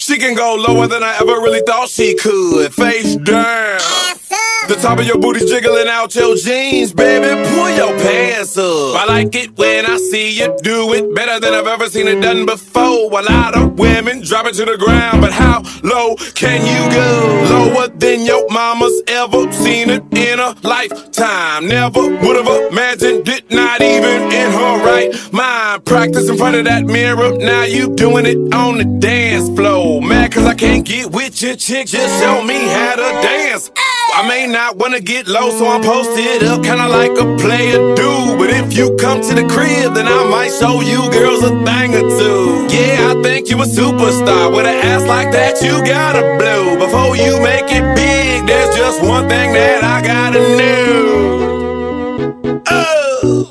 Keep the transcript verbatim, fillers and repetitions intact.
She can go lower than I ever really thought she could. Face down. The top of your booty's jiggling out your jeans, baby, pull your pants up. I like it when I see you do it better than I've ever seen it done before. A lot of women drop it to the ground, but how low can you go? Lower than your mama's ever seen it in a lifetime. Never would've imagined it, not even in her right mind. Practice in front of that mirror, now you doing it on the dance floor. Mad cause I can't get with your chick, just show me how to dance. I may not wanna get low, so I'm posted up, kinda like a player do. But if you come to the crib, then I might show you girls a thing or two. Yeah, I think you a superstar. With an ass like that, you gotta blow. Before you make it big, there's just one thing that I gotta know. Oh.